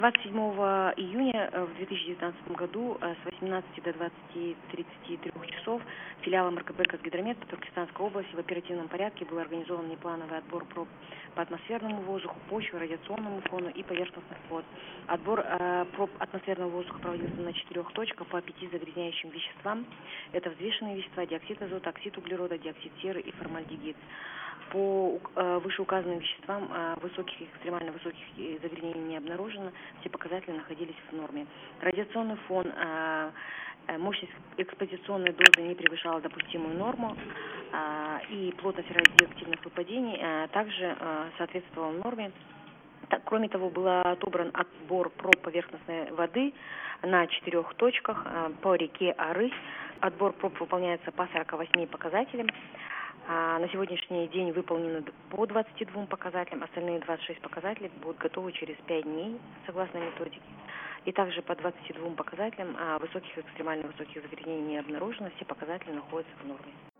27 июня в 2019 году с 18 до 20:33 часов филиалом РКБ «Казгидромет» по Туркестанской области в оперативном порядке был организован неплановый отбор проб по атмосферному воздуху, почве, радиационному фону и поверхностных вод. Отбор проб атмосферного воздуха проводился на 4 точках по 5 загрязняющим веществам. Это взвешенные вещества: диоксид азота, оксид углерода, диоксид серы и формальдегид. По вышеуказанным веществам высоких и экстремально высоких загрязнений не обнаружено, все показатели находились в норме. Радиационный фон, мощность экспозиционной дозы не превышала допустимую норму, и плотность радиоактивных выпадений также соответствовала норме. Кроме того, был отобран отбор проб поверхностной воды на 4 точках по реке Арысь. Отбор проб выполняется по 48 показателям. На сегодняшний день выполнено по 22 показателям, остальные 26 показателей будут готовы через 5 дней, согласно методике. И также по 22 показателям высоких и экстремально высоких загрязнений не обнаружено, все показатели находятся в норме.